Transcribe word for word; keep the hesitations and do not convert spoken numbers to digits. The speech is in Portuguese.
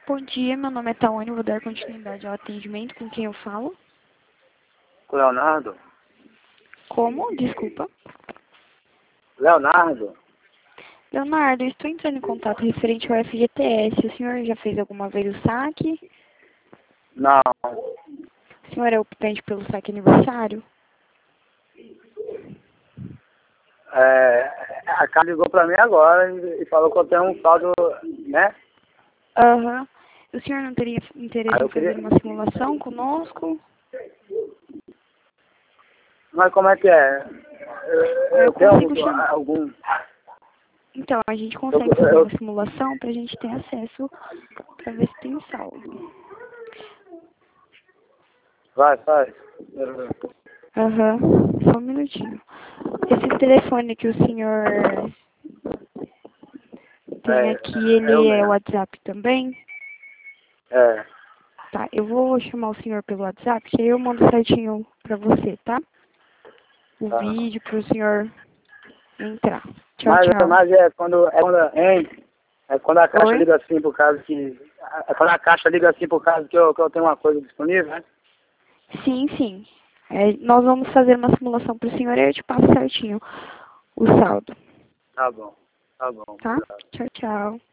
Bom dia, meu nome é Tawane, vou dar continuidade ao atendimento. Com quem eu falo? Com o Leonardo? Como? Desculpa. Leonardo? Leonardo, eu estou entrando em contato referente ao F G T S. O senhor já fez alguma vez o saque? Não. O senhor é optante pelo saque aniversário? É, a cara ligou pra mim agora e, e falou que eu tenho um saldo, né? Aham. O senhor não teria Aí interesse eu em fazer queria... uma simulação conosco? Mas como é que é? Eu, Eu eu tenho consigo algum... chamar. algum Então, a gente eu, consegue fazer eu, uma simulação para a gente ter acesso para ver se tem saldo. vai, faz. Aham. Só um minutinho. Esse telefone que o senhor tem É, aqui, é eu ele é o mesmo. WhatsApp também? É, Tá, eu vou chamar o senhor pelo WhatsApp, que aí eu mando certinho pra você, tá? O tá. vídeo pro senhor entrar. Tchau, Mas, tchau. mas é quando... É quando, hein? É quando a caixa Oi? liga assim por causa que... É quando a caixa liga assim por causa que eu, que eu tenho uma coisa disponível, né? Sim, sim. É, nós vamos fazer uma simulação pro senhor e eu te passo certinho o saldo, Tá bom. Tá bom. tá? Obrigado. Tchau, tchau.